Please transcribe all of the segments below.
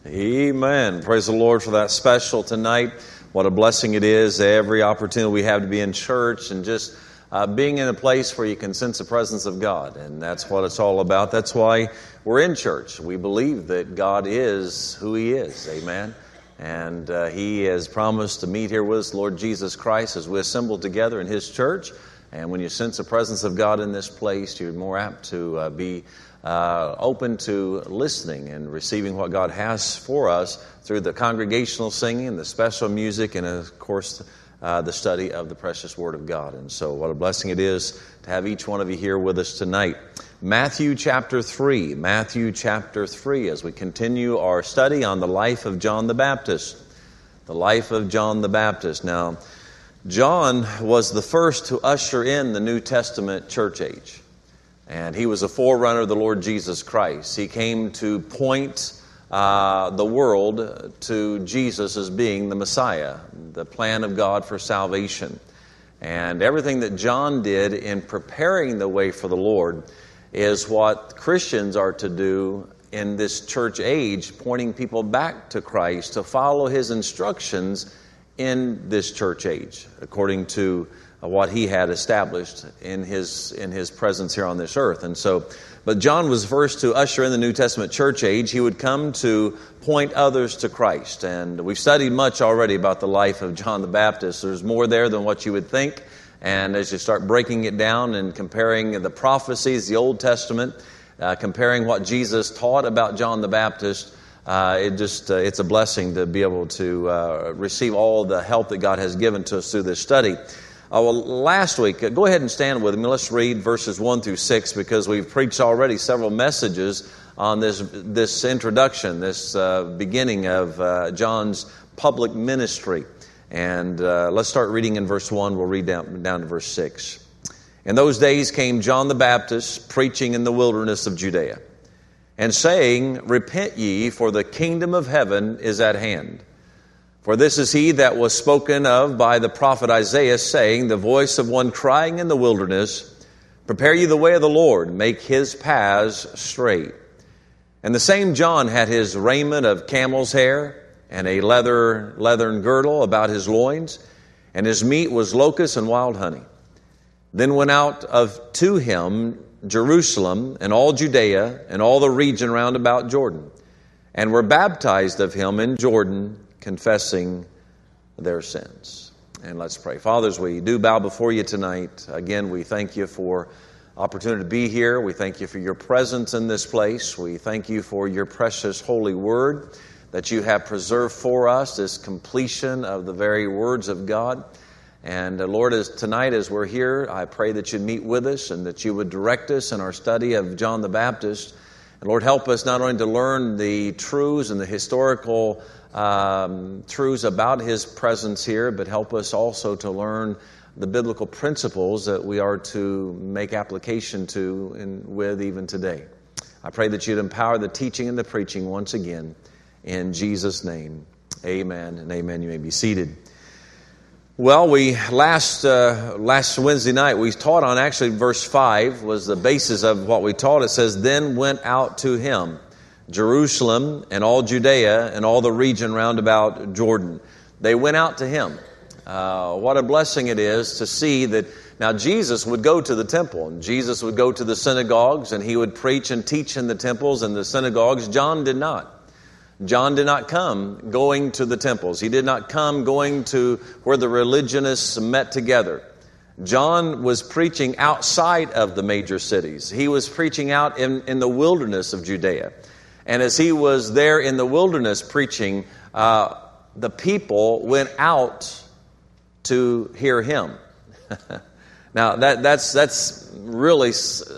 Amen. Praise the Lord for that special tonight. What a blessing it is, every opportunity we have to be in church and just being in a place where you can sense the presence of God. And that's what it's all about. That's why we're in church. We believe that God is who He is. Amen. And He has promised to meet here with us, Lord Jesus Christ, as we assemble together in His church. And when you sense the presence of God in this place, you're more apt to be open to listening and receiving what God has for us through the congregational singing, the special music, and of course the study of the precious Word of God. And so what a blessing it is to have each one of you here with us tonight. Matthew chapter 3, as we continue our study on the life of John the Baptist. The life of John the Baptist. Now, John was the first to usher in the New Testament church age. And he was a forerunner of the Lord Jesus Christ. He came to point the world to Jesus as being the Messiah, the plan of God for salvation. And everything that John did in preparing the way for the Lord is what Christians are to do in this church age, pointing people back to Christ to follow His instructions in this church age, according to what He had established in his presence here on this earth. And so, but John was first to usher in the New Testament church age. He would come to point others to Christ. And we've studied much already about the life of John the Baptist. There's more there than what you would think. And as you start breaking it down and comparing the prophecies, the Old Testament, comparing what Jesus taught about John the Baptist, it's a blessing to be able to receive all the help that God has given to us through this study. Last week, go ahead and stand with me. Let's read verses 1 through 6 because we've preached already several messages on this introduction, this beginning of John's public ministry. And let's start reading in verse 1. We'll read down to verse 6. In those days came John the Baptist preaching in the wilderness of Judea and saying, Repent ye, for the kingdom of heaven is at hand. For this is he that was spoken of by the prophet Isaiah, saying, The voice of one crying in the wilderness, Prepare ye the way of the Lord, make His paths straight. And the same John had his raiment of camel's hair, and a leathern girdle about his loins, and his meat was locusts and wild honey. Then went out to him Jerusalem, and all Judea, and all the region round about Jordan, and were baptized of him in Jordan, confessing their sins. And let's pray. Father, as we do bow before you tonight, again, we thank you for opportunity to be here. We thank you for your presence in this place. We thank you for your precious holy word that you have preserved for us, this completion of the very words of God. And Lord, tonight as we're here, I pray that you'd meet with us and that you would direct us in our study of John the Baptist. And Lord, help us not only to learn the truths and the historical truths about His presence here, but help us also to learn the biblical principles that we are to make application to and with even today. I pray that you'd empower the teaching and the preaching once again. In Jesus' name, amen and amen. You may be seated. Well, last Wednesday night, we taught on actually verse 5 was the basis of what we taught. It says, Then went out to him Jerusalem and all Judea and all the region round about Jordan. They went out to him. What a blessing it is to see that now Jesus would go to the temple and Jesus would go to the synagogues and he would preach and teach in the temples and the synagogues. John did not. John did not come going to the temples. He did not come going to where the religionists met together. John was preaching outside of the major cities. He was preaching out in the wilderness of Judea. And as he was there in the wilderness preaching, the people went out to hear him. Now, that's really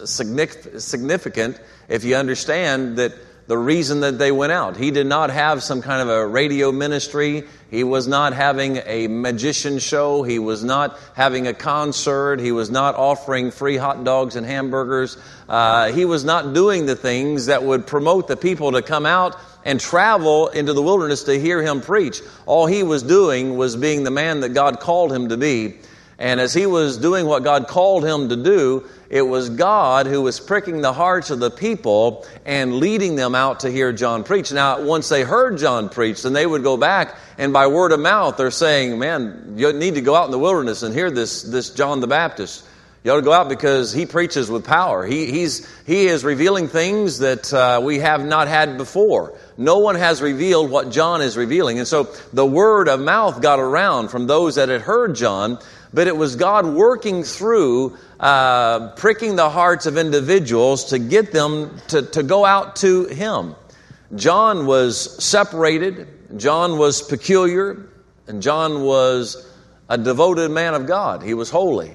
significant if you understand that the reason that they went out. He did not have some kind of a radio ministry. He was not having a magician show. He was not having a concert. He was not offering free hot dogs and hamburgers. He was not doing the things that would promote the people to come out and travel into the wilderness to hear him preach. All he was doing was being the man that God called him to be. And as he was doing what God called him to do, it was God who was pricking the hearts of the people and leading them out to hear John preach. Now, once they heard John preach, then they would go back, and by word of mouth, they're saying, man, you need to go out in the wilderness and hear this John the Baptist. You ought to go out because he preaches with power. He is revealing things that we have not had before. No one has revealed what John is revealing. And so the word of mouth got around from those that had heard John, but it was God working through pricking the hearts of individuals to get them to go out to him. John was separated. John was peculiar. And John was a devoted man of God. He was holy.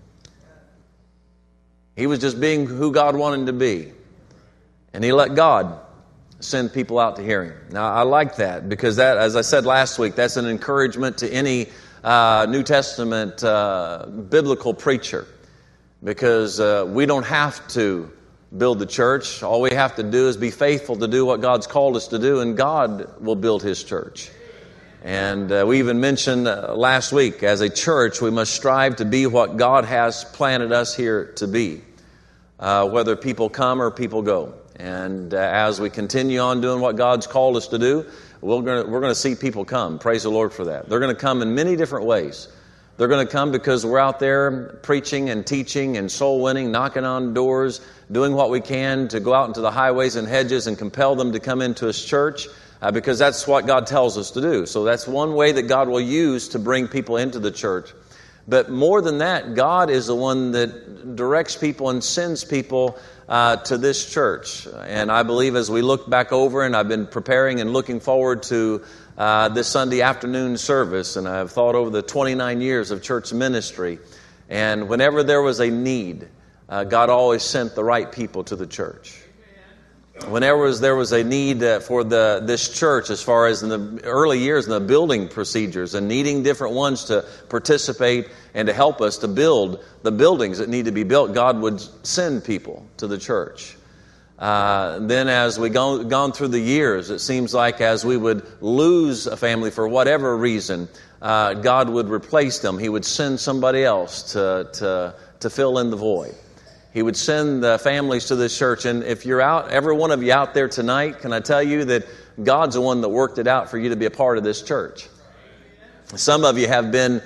He was just being who God wanted him to be. And he let God send people out to hear him. Now, I like that because that, as I said last week, that's an encouragement to any New Testament biblical preacher. Because we don't have to build the church. All we have to do is be faithful to do what God's called us to do, and God will build his church. And we even mentioned last week, as a church, we must strive to be what God has planted us here to be, whether people come or people go. And as we continue on doing what God's called us to do, we're going to see people come. Praise the Lord for that. They're going to come in many different ways. They're going to come because we're out there preaching and teaching and soul winning, knocking on doors, doing what we can to go out into the highways and hedges and compel them to come into His church, because that's what God tells us to do. So that's one way that God will use to bring people into the church. But more than that, God is the one that directs people and sends people to this church. And I believe as we look back over, and I've been preparing and looking forward to this Sunday afternoon service, and I've thought over the 29 years of church ministry, and whenever there was a need, God always sent the right people to the church. Whenever there was a need for this church, as far as in the early years in the building procedures and needing different ones to participate and to help us to build the buildings that need to be built, God would send people to the church. Then as we gone through the years, it seems like as we would lose a family for whatever reason, God would replace them. He would send somebody else to fill in the void. He would send the families to this church. And if you're out, every one of you out there tonight, can I tell you that God's the one that worked it out for you to be a part of this church? Some of you have been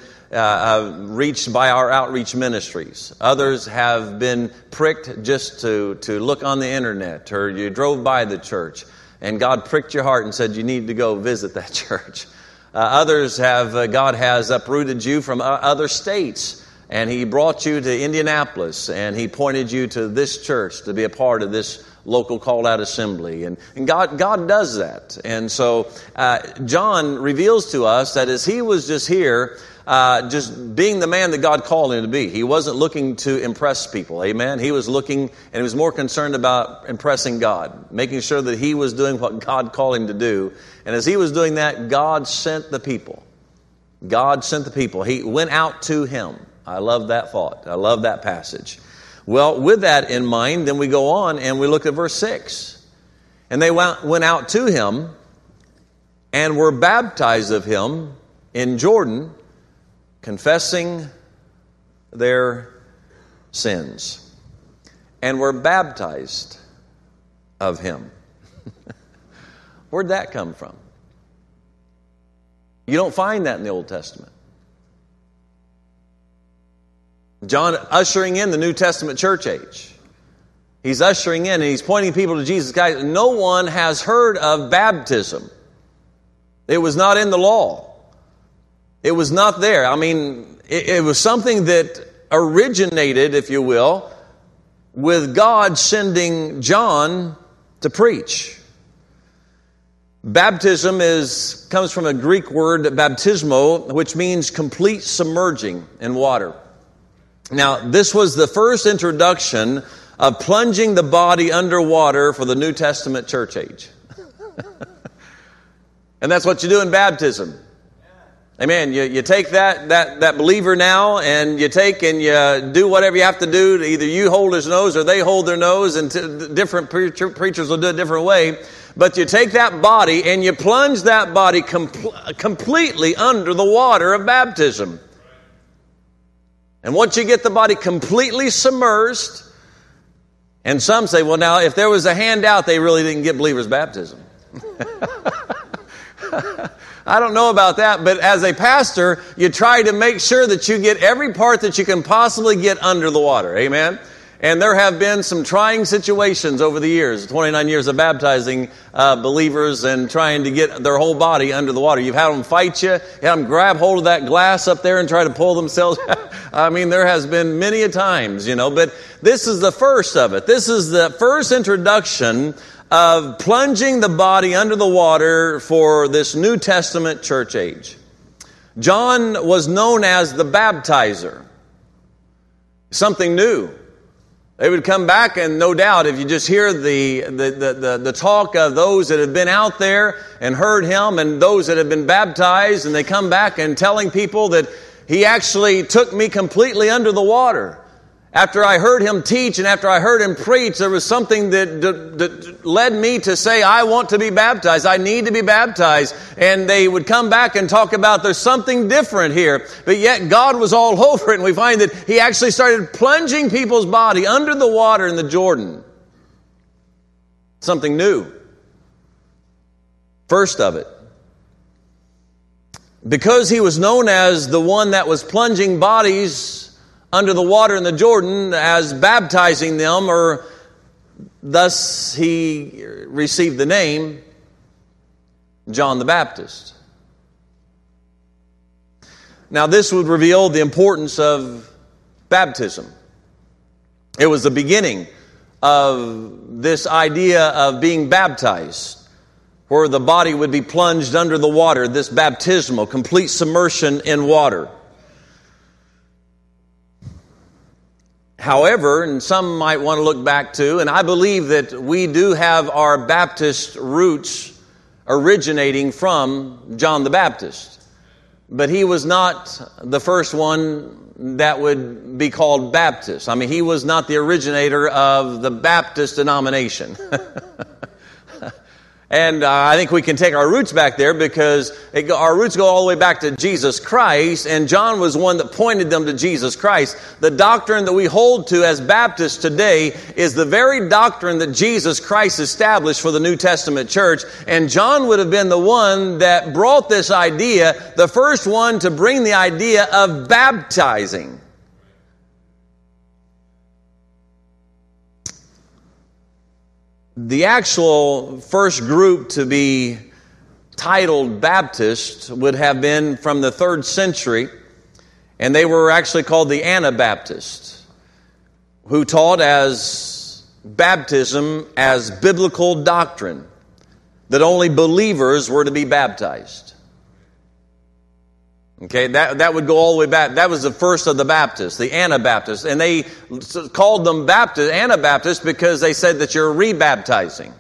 reached by our outreach ministries. Others have been pricked just to look on the internet, or you drove by the church and God pricked your heart and said you need to go visit that church. Others have, God has uprooted you from other states, and He brought you to Indianapolis, and He pointed you to this church to be a part of this local called out assembly. And God does that. And so John reveals to us that as he was just here, just being the man that God called him to be, he wasn't looking to impress people. Amen. He was looking, and he was more concerned about impressing God, making sure that he was doing what God called him to do. And as he was doing that, God sent the people. God sent the people. He went out to him. I love that thought. I love that passage. Well, with that in mind, then we go on and we look at verse 6. And they went out to him and were baptized of him in Jordan, confessing their sins. And were baptized of him. Where'd that come from? You don't find that in the Old Testament. John ushering in the New Testament church age. He's ushering in and he's pointing people to Jesus. Guys, no one has heard of baptism. It was not in the law. It was not there. I mean, it was something that originated, if you will, with God sending John to preach. Baptism comes from a Greek word, baptismo, which means complete submerging in water. Now, this was the first introduction of plunging the body underwater for the New Testament church age. And that's what you do in baptism. Amen. You take that believer now, and you take and you do whatever you have to do. Either you hold his nose or they hold their nose, and different preachers will do it a different way. But you take that body and you plunge that body completely under the water of baptism. And once you get the body completely submersed, and some say, well, now, if there was a handout, they really didn't get believer's baptism. I don't know about that, but as a pastor, you try to make sure that you get every part that you can possibly get under the water. Amen? And there have been some trying situations over the years, 29 years of baptizing believers and trying to get their whole body under the water. You've had them fight you, had them grab hold of that glass up there and try to pull themselves. I mean, there has been many a times, but this is the first of it. This is the first introduction of plunging the body under the water for this New Testament church age. John was known as the baptizer. Something new. They would come back, and no doubt, if you just hear the talk of those that have been out there and heard him, and those that have been baptized, and they come back and telling people that he actually took me completely under the water. After I heard him teach and after I heard him preach, there was something that led me to say, I want to be baptized. I need to be baptized. And they would come back and talk about there's something different here. But yet God was all over it. And we find that he actually started plunging people's body under the water in the Jordan. Something new. First of it. Because he was known as the one that was plunging bodies under the water in the Jordan, as baptizing them, or thus he received the name John the Baptist. Now this would reveal the importance of baptism. It was the beginning of this idea of being baptized, where the body would be plunged under the water, this baptismal, complete submersion in water. However, and some might want to look back to, and I believe that we do have our Baptist roots originating from John the Baptist. But he was not the first one that would be called Baptist. I mean, he was not the originator of the Baptist denomination. And I think we can take our roots back there because our roots go all the way back to Jesus Christ, and John was one that pointed them to Jesus Christ. The doctrine that we hold to as Baptists today is the very doctrine that Jesus Christ established for the New Testament church, and John would have been the one that brought this idea, the first one to bring the idea of baptizing. The actual first group to be titled Baptist would have been from the 3rd century, and they were actually called the Anabaptists, who taught as baptism as biblical doctrine, that only believers were to be baptized. Okay, that would go all the way back. That was the first of the Baptists, the Anabaptists. And they called them Anabaptists because they said that you're rebaptizing.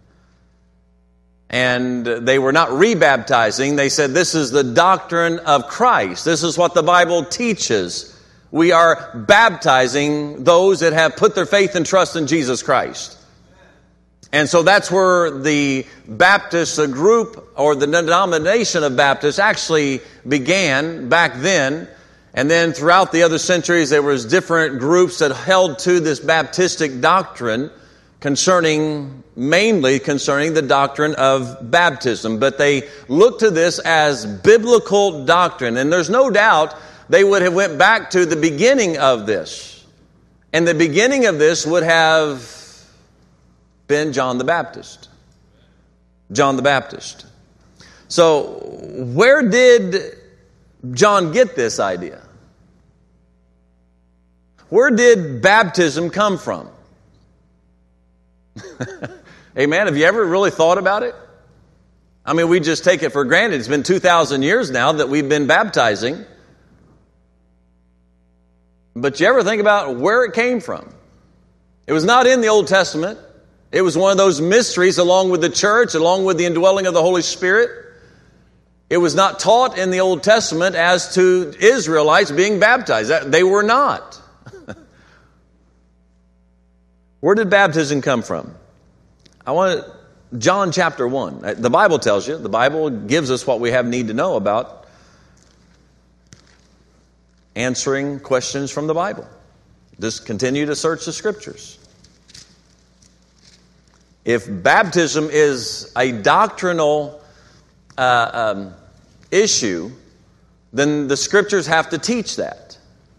And they were not rebaptizing. They said this is the doctrine of Christ. This is what the Bible teaches. We are baptizing those that have put their faith and trust in Jesus Christ. And so that's where the Baptist group or the denomination of Baptists actually began back then. And then throughout the other centuries, there was different groups that held to this Baptistic doctrine mainly concerning the doctrine of baptism. But they looked to this as biblical doctrine. And there's no doubt they would have went back to the beginning of this. And the beginning of this would have been John the Baptist. John the Baptist. So, where did John get this idea? Where did baptism come from? Amen. Have you ever really thought about it? I mean, we just take it for granted. It's been 2,000 years now that we've been baptizing. But you ever think about where it came from? It was not in the Old Testament. It was one of those mysteries along with the church, along with the indwelling of the Holy Spirit. It was not taught in the Old Testament as to Israelites being baptized. They were not. Where did baptism come from? John chapter 1. The Bible tells you. The Bible gives us what we need to know about. answering questions from the Bible. Just continue to search the Scriptures. If baptism is a doctrinal issue, then the Scriptures have to teach that.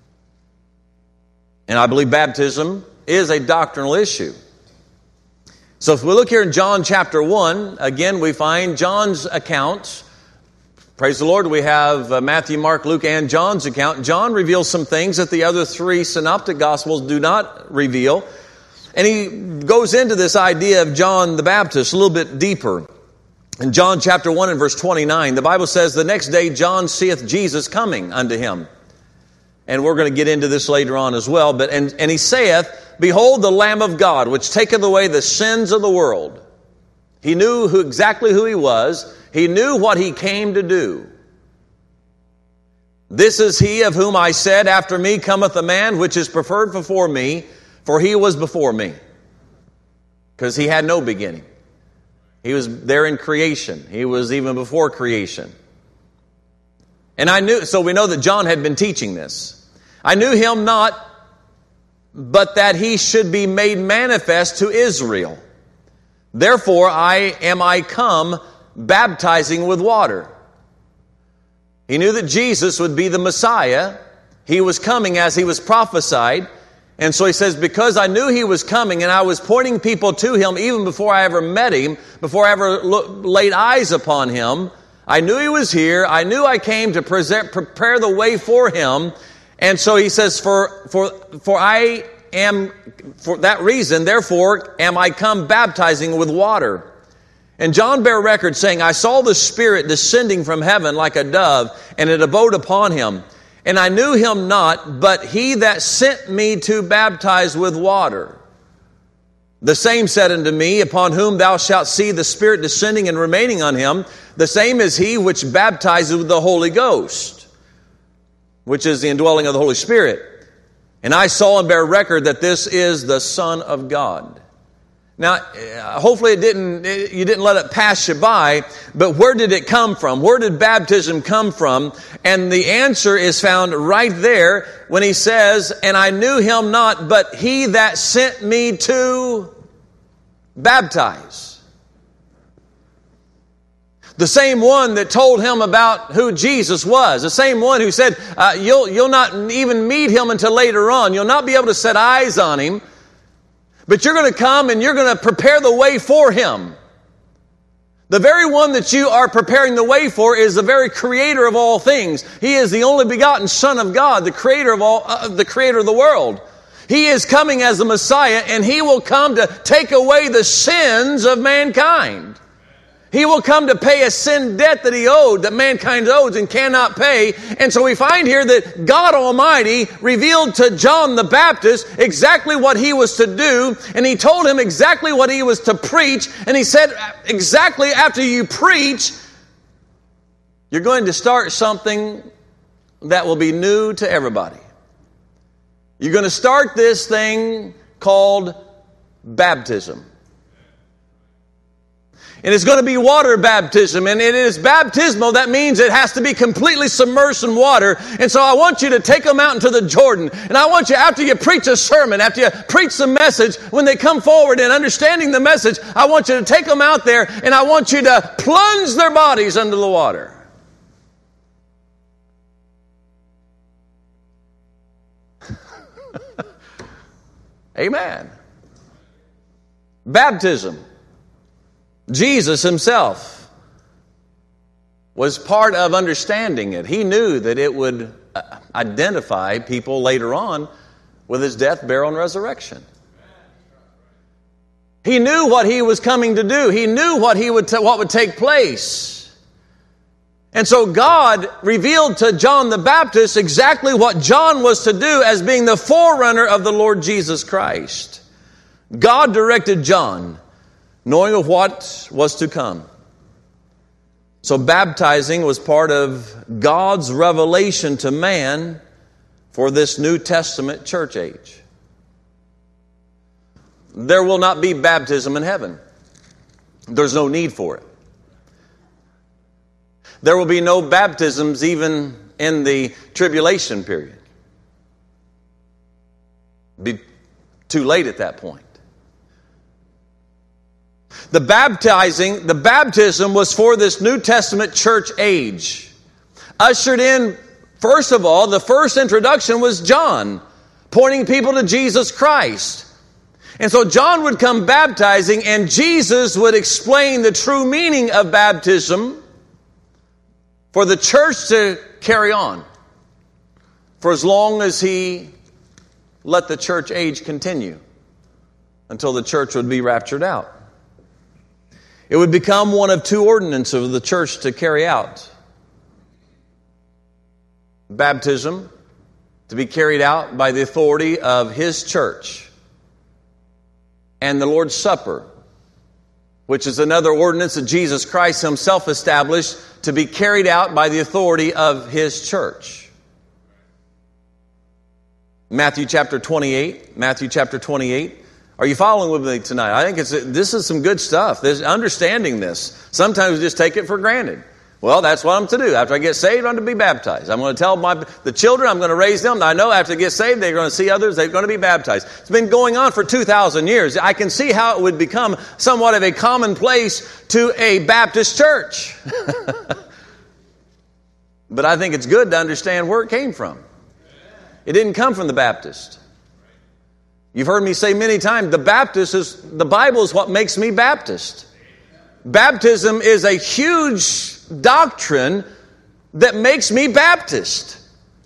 And I believe baptism is a doctrinal issue. So if we look here in John chapter 1, again we find John's account. Praise the Lord, we have Matthew, Mark, Luke, and John's account. John reveals some things that the other three synoptic gospels do not reveal. And he goes into this idea of John the Baptist a little bit deeper. In John chapter 1 and verse 29, the Bible says, "The next day John seeth Jesus coming unto him." And we're going to get into this later on as well. But and he saith, "Behold the Lamb of God, which taketh away the sins of the world." He knew exactly who he was. He knew what he came to do. "This is he of whom I said, After me cometh a man which is preferred before me, for he was before me." Because he had no beginning. He was there in creation. He was even before creation. And I knew, so we know that John had been teaching this. "I knew him not, but that he should be made manifest to Israel. Therefore am I come baptizing with water." He knew that Jesus would be the Messiah. He was coming as he was prophesied. And so he says, because I knew he was coming and I was pointing people to him even before I ever met him, before I ever laid eyes upon him, I knew he was here. I knew I came to prepare the way for him. And so he says, for that reason, therefore, am I come baptizing with water. And John bare record, saying, I saw the Spirit descending from heaven like a dove, and it abode upon him. And I knew him not, but he that sent me to baptize with water. The same said unto me, Upon whom thou shalt see the Spirit descending and remaining on him, the same is he which baptizes with the Holy Ghost, which is the indwelling of the Holy Spirit. And I saw and bear record that this is the Son of God. Now, hopefully you didn't let it pass you by, but where did it come from? Where did baptism come from? And the answer is found right there when he says, and I knew him not, but he that sent me to baptize. The same one that told him about who Jesus was. The same one who said, you'll not even meet him until later on. You'll not be able to set eyes on him. But you're going to come and you're going to prepare the way for him. The very one that you are preparing the way for is the very creator of all things. He is the only begotten Son of God, the creator of the creator of the world. He is coming as the Messiah, and he will come to take away the sins of mankind. He will come to pay a sin debt that he owed, that mankind owes and cannot pay. And so we find here that God Almighty revealed to John the Baptist exactly what he was to do. And he told him exactly what he was to preach. And he said, exactly after you preach, you're going to start something that will be new to everybody. You're going to start this thing called baptism. And it's going to be water baptism. And it is baptismal. That means it has to be completely submersed in water. And so I want you to take them out into the Jordan. And I want you, after you preach a sermon, after you preach the message, when they come forward and understanding the message, I want you to take them out there and I want you to plunge their bodies under the water. Amen. Baptism. Jesus himself was part of understanding it. He knew that it would identify people later on with his death, burial, and resurrection. He knew what he was coming to do. He knew what would take place. And so God revealed to John the Baptist exactly what John was to do as being the forerunner of the Lord Jesus Christ. God directed John, knowing of what was to come. So baptizing was part of God's revelation to man for this New Testament church age. There will not be baptism in heaven. There's no need for it. There will be no baptisms even in the tribulation period. Be too late at that point. The baptism was for this New Testament church age. Ushered in, first of all, the first introduction was John, pointing people to Jesus Christ. And so John would come baptizing, and Jesus would explain the true meaning of baptism for the church to carry on for as long as he let the church age continue, until the church would be raptured out. It would become one of two ordinances of the church to carry out. Baptism to be carried out by the authority of His church. And the Lord's Supper, which is another ordinance that Jesus Christ Himself established to be carried out by the authority of His church. Matthew chapter 28. Are you following with me tonight? I think this is some good stuff. There's understanding this. Sometimes we just take it for granted. Well, that's what I'm to do. After I get saved, I'm to be baptized. I'm going to tell the children, I'm going to raise them. I know after they get saved, they're going to see others, they're going to be baptized. It's been going on for 2,000 years. I can see how it would become somewhat of a commonplace to a Baptist church. But I think it's good to understand where it came from. It didn't come from the Baptist. You've heard me say many times, the Bible is what makes me Baptist. Baptism is a huge doctrine that makes me Baptist.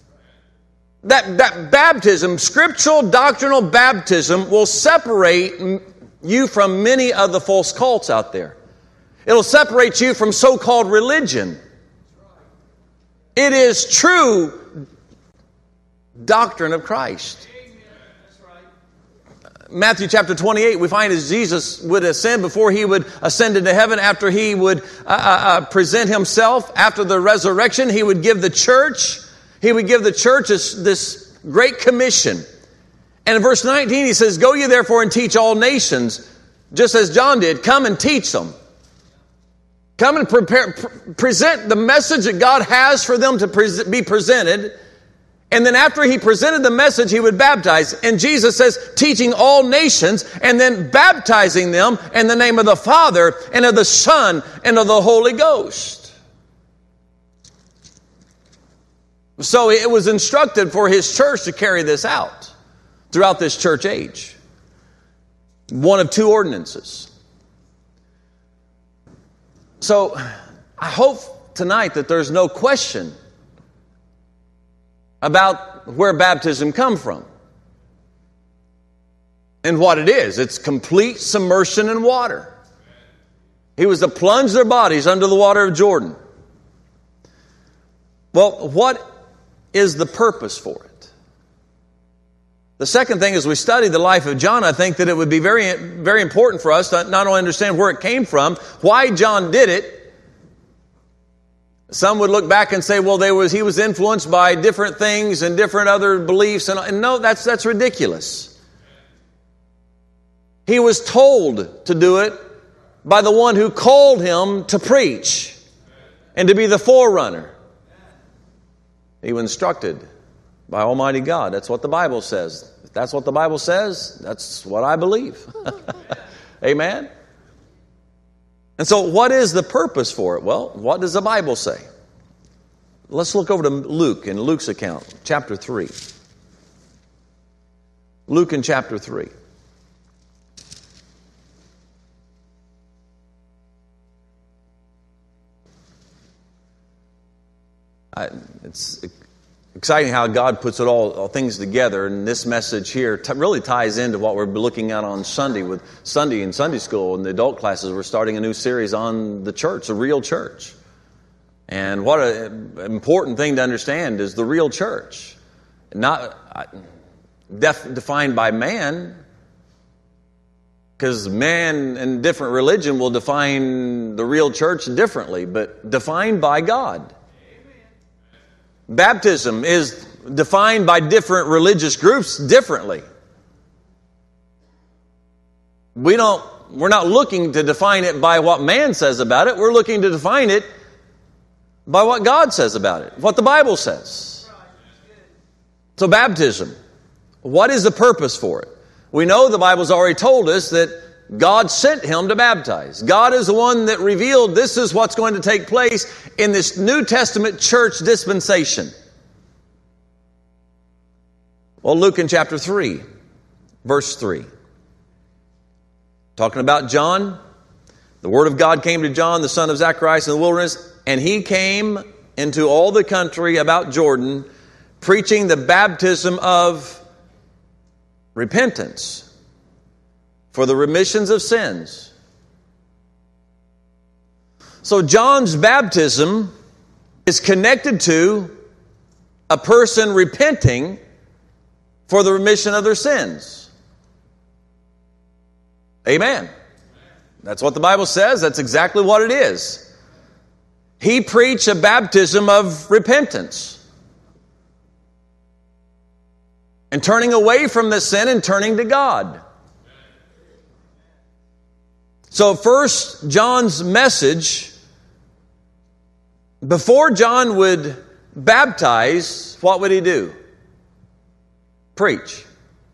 That baptism, scriptural doctrinal baptism, will separate you from many of the false cults out there. It'll separate you from so-called religion. It is true doctrine of Christ. Matthew chapter 28, we find as Jesus would ascend, before He would ascend into heaven, after He would present Himself, after the resurrection, He would give the church this great commission. And in verse 19 He says, "Go ye therefore and teach all nations," just as John did. Come and teach them. Come and present the message that God has for them to be presented. And then after He presented the message, He would baptize. And Jesus says, teaching all nations, and then baptizing them in the name of the Father, and of the Son, and of the Holy Ghost. So it was instructed for His church to carry this out throughout this church age. One of two ordinances. So I hope tonight that there's no question about where baptism comes from and what it is. It's complete submersion in water. He was to plunge their bodies under the water of Jordan. Well, what is the purpose for it? The second thing, as we study the life of John, I think that it would be very, very important for us to not only understand where it came from, why John did it. Some would look back and say, well, he was influenced by different things and different other beliefs. And no, that's ridiculous. He was told to do it by the one who called him to preach and to be the forerunner. He was instructed by Almighty God. That's what the Bible says. If that's what the Bible says, that's what I believe. Amen? And so what is the purpose for it? Well, what does the Bible say? Let's look over to Luke, in Luke's account, chapter 3. Luke in chapter 3. It's exciting how God puts all things together, and this message here really ties into what we're looking at on Sunday with Sunday in Sunday school and the adult classes. We're starting a new series on the church, the real church. And what an important thing to understand is the real church. Not defined by man, because man in different religion will define the real church differently, but defined by God. Baptism is defined by different religious groups differently. We're not looking to define it by what man says about it. We're looking to define it by what God says about it, what the Bible says. So baptism, What is the purpose for it? We know the Bible's already told us that God sent him to baptize. God is the one that revealed this is what's going to take place in this New Testament church dispensation. Well, Luke in chapter 3, verse 3. Talking about John, the word of God came to John, the son of Zacharias, in the wilderness, and he came into all the country about Jordan, preaching the baptism of repentance for the remissions of sins. So John's baptism is connected to a person repenting for the remission of their sins. Amen. That's what the Bible says. That's exactly what it is. He preached a baptism of repentance. And turning away from the sin and turning to God. So first, John's message, before John would baptize, what would he do? Preach.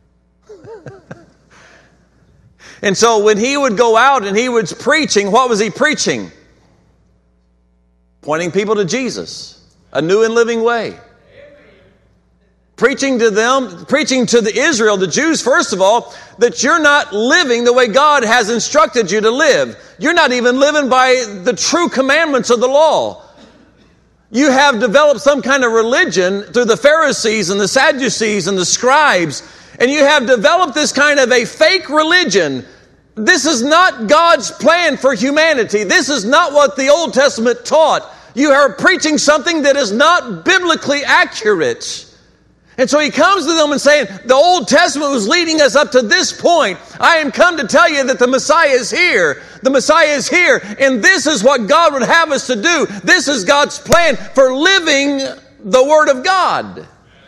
And so when he would go out and he was preaching, what was he preaching? Pointing people to Jesus, a new and living way. Preaching to them, preaching to the Israel, the Jews, first of all, that you're not living the way God has instructed you to live. You're not even living by the true commandments of the law. You have developed some kind of religion through the Pharisees and the Sadducees and the scribes, and you have developed this kind of a fake religion. This is not God's plan for humanity. This is not what the Old Testament taught. You are preaching something that is not biblically accurate. And so he comes to them and saying, the Old Testament was leading us up to this point. I am come to tell you that the Messiah is here. The Messiah is here. And this is what God would have us to do. This is God's plan for living the Word of God.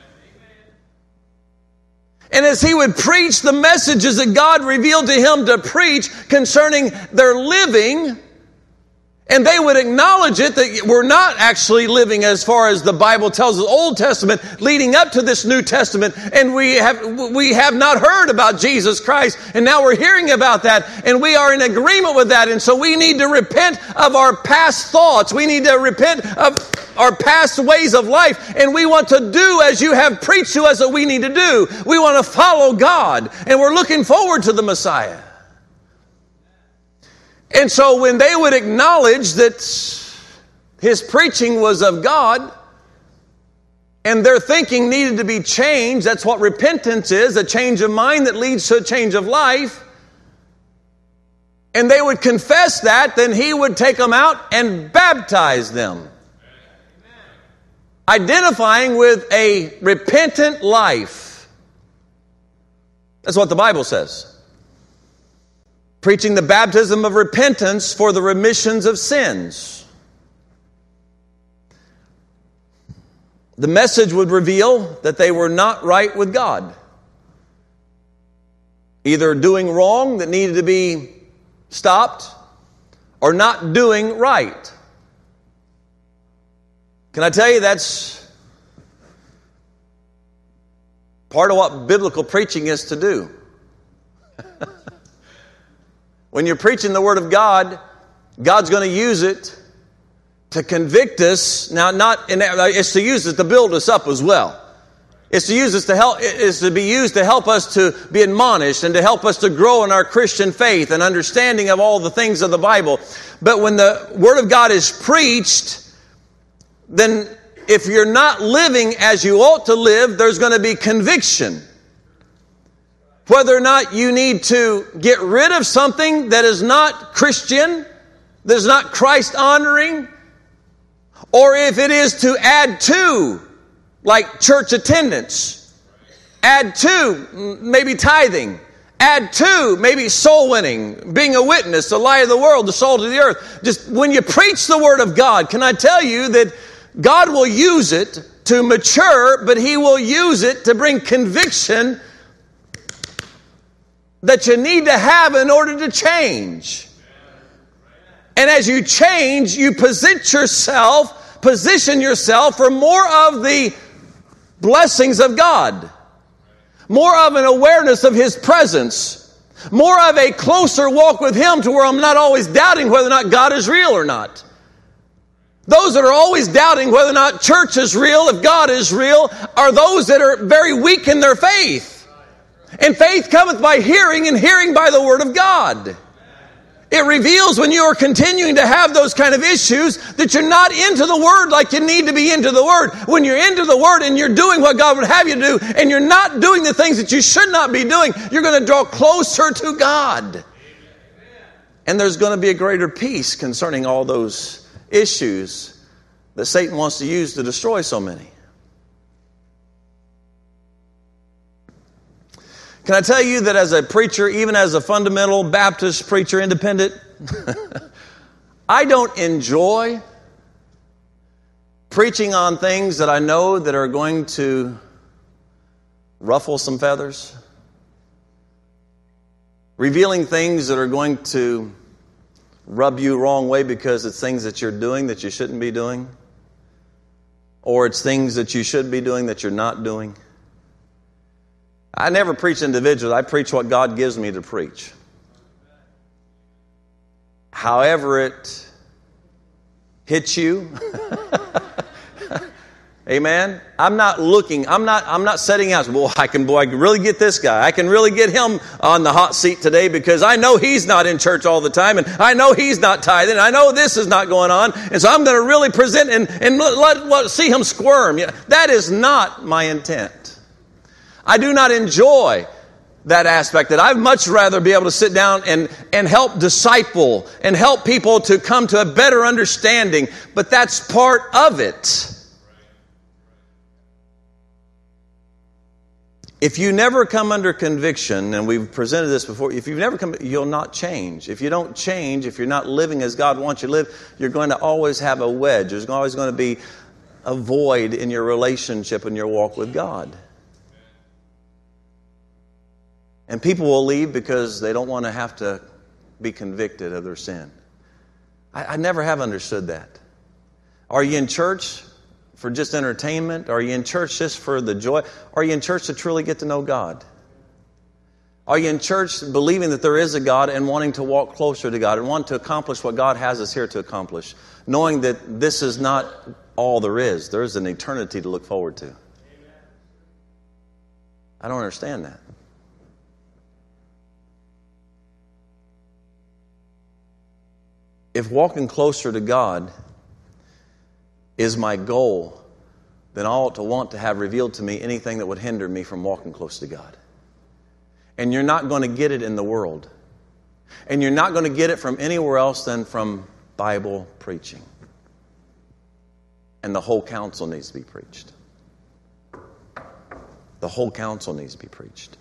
And as he would preach the messages that God revealed to him to preach concerning their living, and they would acknowledge it, that we're not actually living as far as the Bible tells us, Old Testament, leading up to this New Testament, and we have not heard about Jesus Christ, and now we're hearing about that, and we are in agreement with that, and so we need to repent of our past thoughts. We need to repent of our past ways of life, and we want to do as you have preached to us that we need to do. We want to follow God, and we're looking forward to the Messiah. And so when they would acknowledge that his preaching was of God and their thinking needed to be changed, that's what repentance is, a change of mind that leads to a change of life, and they would confess that, then he would take them out and baptize them. Identifying with a repentant life. That's what the Bible says. Preaching the baptism of repentance for the remissions of sins. The message would reveal that they were not right with God. Either doing wrong that needed to be stopped, or not doing right. Can I tell you that's part of what biblical preaching is to do? When you're preaching the Word of God, God's going to use it to convict us. Now, it's to use it to build us up as well. It's to use us to help. It's to be used to help us to be admonished and to help us to grow in our Christian faith and understanding of all the things of the Bible. But when the Word of God is preached, then if you're not living as you ought to live, there's going to be conviction. Whether or not you need to get rid of something that is not Christian, that is not Christ-honoring, or if it is to add to, like church attendance, add to maybe tithing, add to maybe soul winning, being a witness, the light of the world, the salt of the earth. Just when you preach the Word of God, can I tell you that God will use it to mature, but He will use it to bring conviction that you need to have in order to change. And as you change, you position yourself for more of the blessings of God, more of an awareness of His presence, more of a closer walk with Him to where I'm not always doubting whether or not God is real or not. Those that are always doubting whether or not church is real, if God is real, are those that are very weak in their faith. And faith cometh by hearing, and hearing by the Word of God. It reveals when you are continuing to have those kind of issues that you're not into the Word like you need to be into the Word. When you're into the Word and you're doing what God would have you do, and you're not doing the things that you should not be doing, you're going to draw closer to God. And there's going to be a greater peace concerning all those issues that Satan wants to use to destroy so many. Can I tell you that as a preacher, even as a fundamental Baptist preacher, independent, I don't enjoy preaching on things that I know that are going to ruffle some feathers, revealing things that are going to rub you the wrong way because it's things that you're doing that you shouldn't be doing, or it's things that you should be doing that you're not doing. I never preach individually. I preach what God gives me to preach. However it hits you. Amen. I'm not setting out, I can really get this guy. I can really get him on the hot seat today because I know he's not in church all the time, and I know he's not tithing, and I know this is not going on, and so I'm going to really present and let see him squirm. That is not my intent. I do not enjoy that aspect. That I'd much rather be able to sit down and help disciple and help people to come to a better understanding. But that's part of it. If you never come under conviction, and we've presented this before, if you've never come, you'll not change. If you don't change, if you're not living as God wants you to live, you're going to always have a wedge. There's always going to be a void in your relationship and your walk with God. And people will leave because they don't want to have to be convicted of their sin. I never have understood that. Are you in church for just entertainment? Are you in church just for the joy? Are you in church to truly get to know God? Are you in church believing that there is a God and wanting to walk closer to God and want to accomplish what God has us here to accomplish, knowing that this is not all there is? There is an eternity to look forward to. I don't understand that. If walking closer to God is my goal, then I ought to want to have revealed to me anything that would hinder me from walking close to God. And you're not going to get it in the world. And you're not going to get it from anywhere else than from Bible preaching. And the whole counsel needs to be preached. The whole counsel needs to be preached.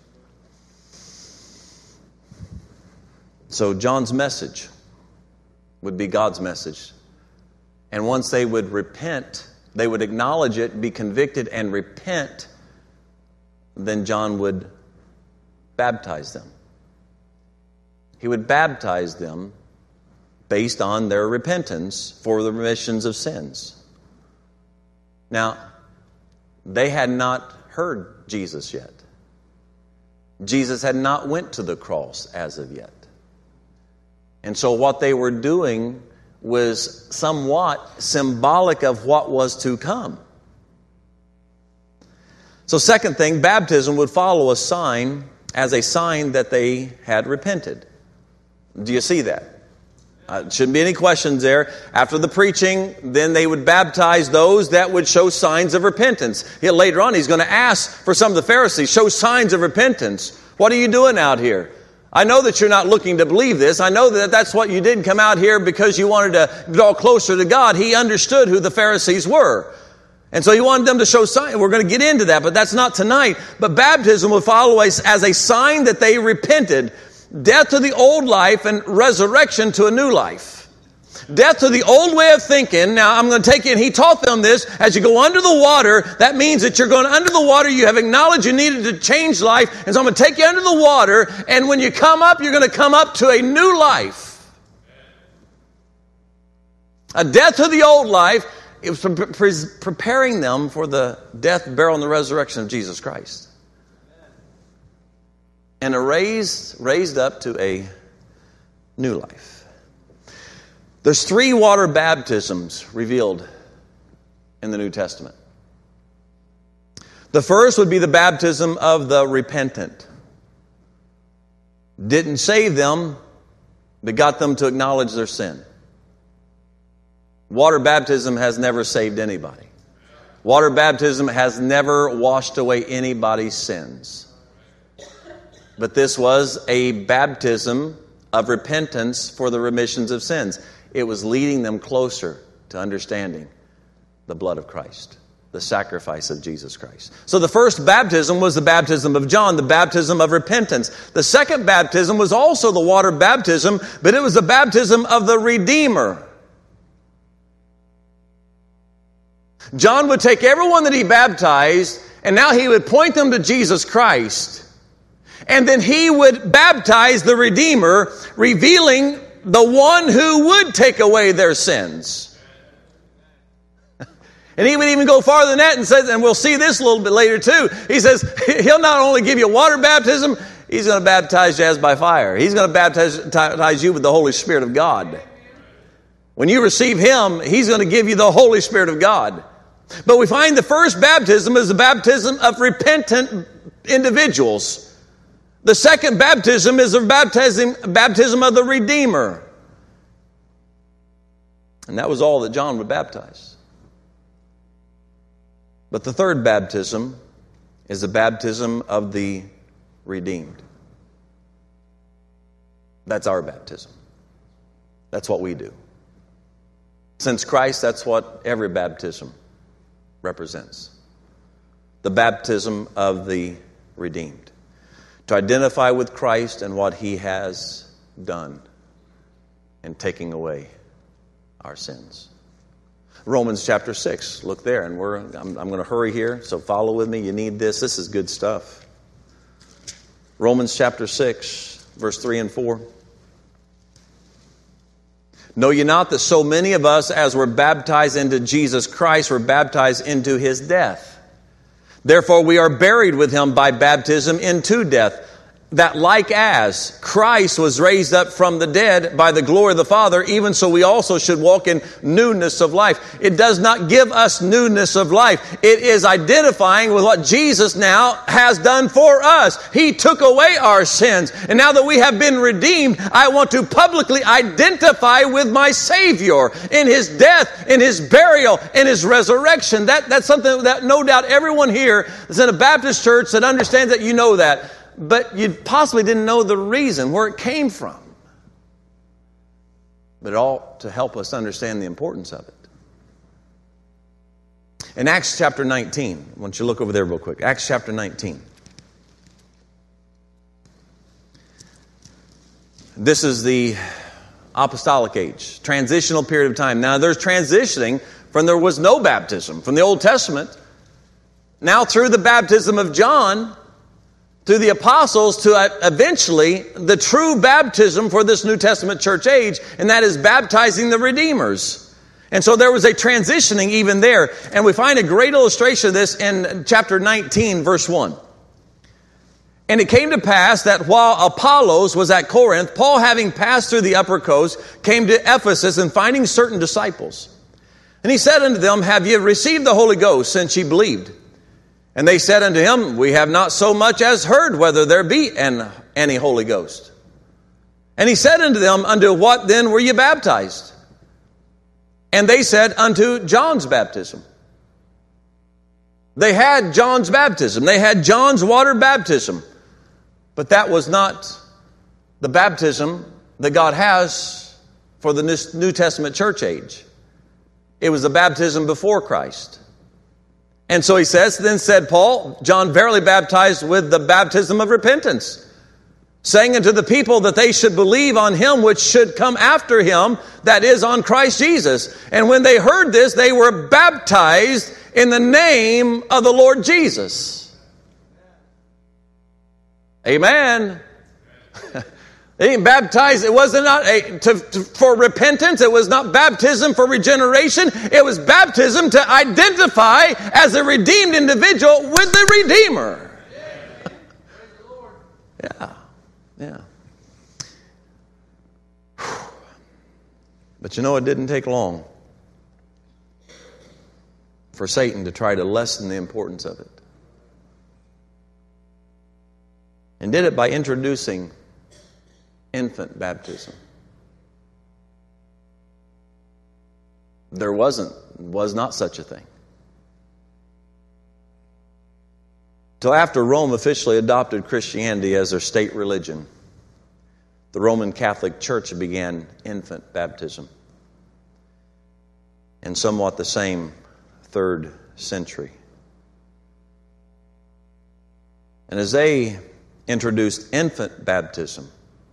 So John's message would be God's message. And once they would repent, they would acknowledge it, be convicted, and repent, then John would baptize them. He would baptize them based on their repentance for the remissions of sins. Now, they had not heard Jesus yet. Jesus had not went to the cross as of yet. And so what they were doing was somewhat symbolic of what was to come. So second thing, baptism would follow a sign as a sign that they had repented. Do you see that? Shouldn't be any questions there. After the preaching, then they would baptize those that would show signs of repentance. Later on, he's going to ask for some of the Pharisees, show signs of repentance. What are you doing out here? I know that you're not looking to believe this. I know that that's what you did come out here because you wanted to draw closer to God. He understood who the Pharisees were. And so he wanted them to show signs. We're going to get into that, but that's not tonight. But baptism would follow us as a sign that they repented. Death to the old life and resurrection to a new life. Death to the old way of thinking. Now, I'm going to take you, and he taught them this. As you go under the water, that means that you're going under the water. You have acknowledged you needed to change life. And so I'm going to take you under the water. And when you come up, you're going to come up to a new life. A death to the old life. It was preparing them for the death, burial, and the resurrection of Jesus Christ. and are raised up to a new life. There's 3 water baptisms revealed in the New Testament. The first would be the baptism of the repentant. Didn't save them, but got them to acknowledge their sin. Water baptism has never saved anybody. Water baptism has never washed away anybody's sins. But this was a baptism of repentance for the remissions of sins. It was leading them closer to understanding the blood of Christ, the sacrifice of Jesus Christ. So the first baptism was the baptism of John, the baptism of repentance. The second baptism was also the water baptism, but it was the baptism of the Redeemer. John would take everyone that he baptized, and now he would point them to Jesus Christ. And then he would baptize the Redeemer, revealing the one who would take away their sins. And he would even go farther than that and says, and we'll see this a little bit later too, he says, he'll not only give you water baptism, he's going to baptize you as by fire. He's going to baptize you with the Holy Spirit of God. When you receive him, he's going to give you the Holy Spirit of God. But we find the first baptism is the baptism of repentant individuals. The second baptism is the baptism of the Redeemer. And that was all that John would baptize. But the third baptism is the baptism of the redeemed. That's our baptism. That's what we do. Since Christ, that's what every baptism represents. The baptism of the redeemed. To identify with Christ and what he has done in taking away our sins. Romans chapter 6. Look there, and I'm going to hurry here, so follow with me. You need this. This is good stuff. Romans chapter 6, verse 3 and 4. Know ye not that so many of us as were baptized into Jesus Christ were baptized into his death? Therefore we are buried with him by baptism into death, that like as Christ was raised up from the dead by the glory of the Father, even so we also should walk in newness of life. It does not give us newness of life. It is identifying with what Jesus now has done for us. He took away our sins. And now that we have been redeemed, I want to publicly identify with my Savior in his death, in his burial, in his resurrection. That's something that no doubt everyone here is in a Baptist church that understands that you know that. But you possibly didn't know the reason, where it came from. But it ought to help us understand the importance of it. In Acts chapter 19, I want you to look over there real quick. Acts chapter 19. This is the apostolic age, transitional period of time. Now there's transitioning from there was no baptism from the Old Testament. Now through the baptism of John, to the apostles, to eventually the true baptism for this New Testament church age, and that is baptizing the Redeemers. And so there was a transitioning even there. And we find a great illustration of this in chapter 19, verse 1. And it came to pass that while Apollos was at Corinth, Paul, having passed through the upper coast, came to Ephesus, and finding certain disciples. And he said unto them, Have ye received the Holy Ghost since ye believed? And they said unto him, We have not so much as heard whether there be any Holy Ghost. And he said unto them, Unto what then were ye baptized? And they said, Unto John's baptism. They had John's baptism. They had John's water baptism. But that was not the baptism that God has for the New Testament church age. It was the baptism before Christ. And so he says, Then said Paul, John verily baptized with the baptism of repentance, saying unto the people that they should believe on him which should come after him, that is, on Christ Jesus. And when they heard this, they were baptized in the name of the Lord Jesus. Amen. They didn't baptize. It wasn't for repentance. It was not baptism for regeneration. It was baptism to identify as a redeemed individual with the Redeemer. Yeah. But it didn't take long for Satan to try to lessen the importance of it. And did it by introducing infant baptism. There was not such a thing. Till after Rome officially adopted Christianity as their state religion, the Roman Catholic Church began infant baptism in somewhat the same 3rd century. And as they introduced infant baptism,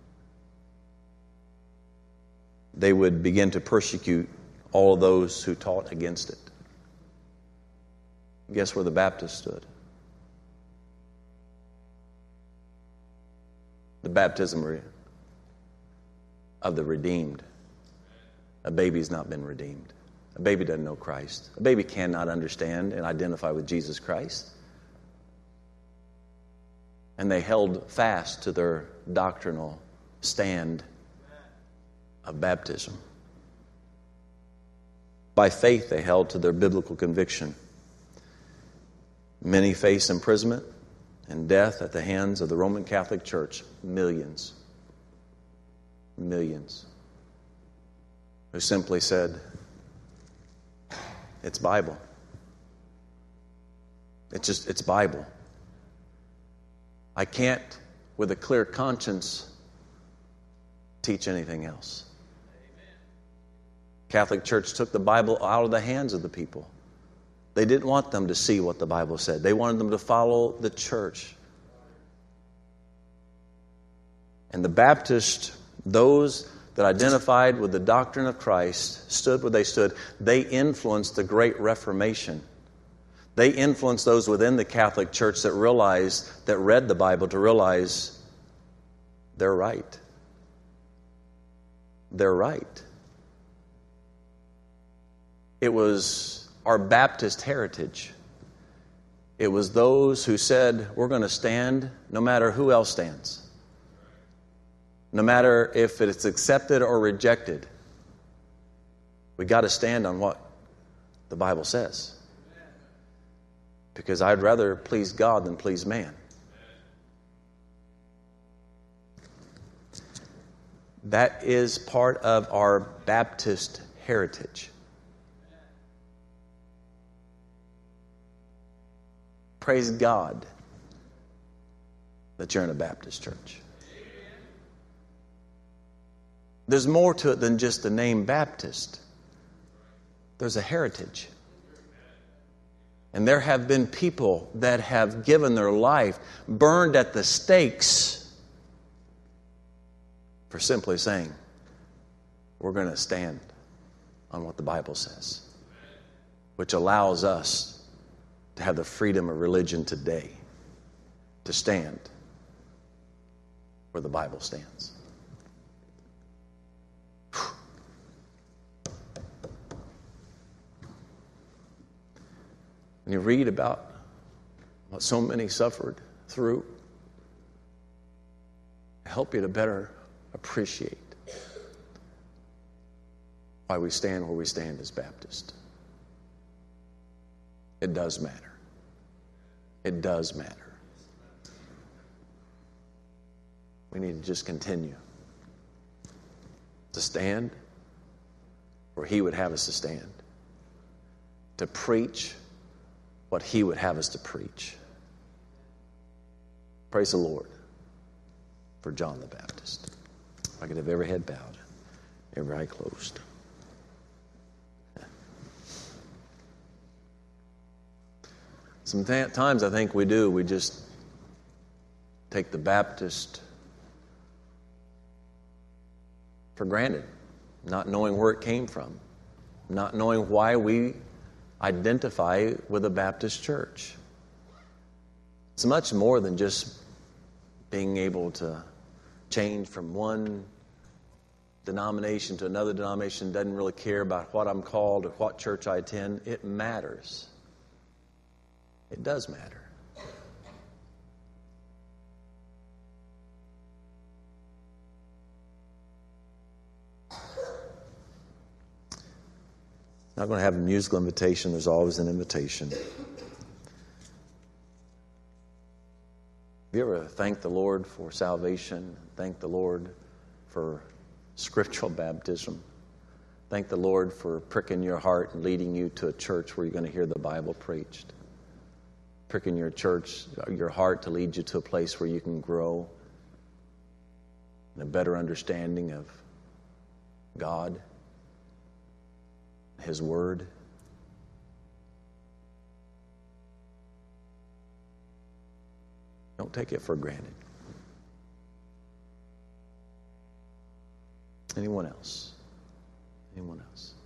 they would begin to persecute all of those who taught against it. Guess where the Baptists stood? The baptism of the redeemed. A baby's not been redeemed. A baby doesn't know Christ. A baby cannot understand and identify with Jesus Christ. And they held fast to their doctrinal stand of baptism. By faith, they held to their biblical conviction. Many face imprisonment and death at the hands of the Roman Catholic Church. Millions. Who simply said, it's Bible. It's Bible. I can't, with a clear conscience, teach anything else. Catholic Church took the Bible out of the hands of the people. They didn't want them to see what the Bible said. They wanted them to follow the church. And the Baptists, those that identified with the doctrine of Christ, stood where they stood. They influenced the Great Reformation. They influenced those within the Catholic Church that read the Bible to realize they're right. They're right. It was our Baptist heritage. It was those who said, we're going to stand no matter who else stands. No matter if it's accepted or rejected. We got to stand on what the Bible says. Because I'd rather please God than please man. That is part of our Baptist heritage. Praise God that you're in a Baptist church. There's more to it than just the name Baptist. There's a heritage. And there have been people that have given their life, burned at the stakes, for simply saying, we're going to stand on what the Bible says, which allows us to have the freedom of religion today, to stand where the Bible stands. And you read about what so many suffered through, help you to better appreciate why we stand where we stand as Baptists. It does matter. It does matter. We need to just continue to stand where He would have us to stand, to preach what He would have us to preach. Praise the Lord for John the Baptist. If I could have every head bowed, every eye closed. Sometimes I think we just take the Baptist for granted, not knowing where it came from, not knowing why we identify with a Baptist church. It's much more than just being able to change from one denomination to another denomination. Doesn't really care about what I'm called or what church I attend. It matters. It does matter. Not going to have a musical invitation. There's always an invitation. Have you ever thanked the Lord for salvation? Thank the Lord for scriptural baptism? Thank the Lord for pricking your heart and leading you to a church where you're going to hear the Bible preached. Pricking your heart to lead you to a place where you can grow in a better understanding of God, His Word. Don't take it for granted. Anyone else? Anyone else?